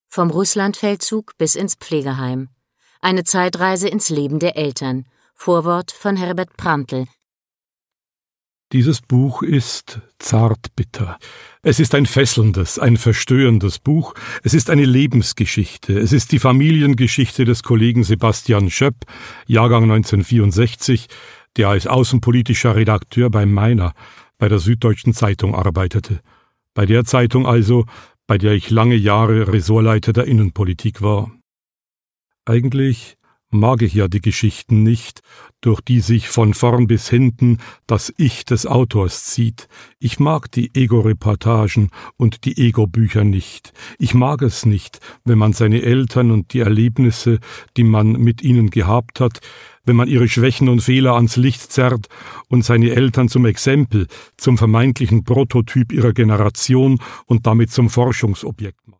Vom Russlandfeldzug bis ins Pflegeheim. Eine Zeitreise ins Leben der Eltern. Vorwort von Herbert Prantl. Dieses Buch ist zartbitter. Es ist ein fesselndes, ein verstörendes Buch. Es ist eine Lebensgeschichte. Es ist die Familiengeschichte des Kollegen Sebastian Schöpp, Jahrgang 1964, der als außenpolitischer Redakteur bei Meiner, bei der Süddeutschen Zeitung arbeitete. Bei der Zeitung also, bei der ich lange Jahre Ressortleiter der Innenpolitik war. Eigentlich mag ich ja die Geschichten nicht, durch die sich von vorn bis hinten das Ich des Autors zieht. Ich mag die Ego-Reportagen und die Ego-Bücher nicht. Ich mag es nicht, wenn man seine Eltern und die Erlebnisse, die man mit ihnen gehabt hat, wenn man ihre Schwächen und Fehler ans Licht zerrt und seine Eltern zum Exempel, zum vermeintlichen Prototyp ihrer Generation und damit zum Forschungsobjekt macht.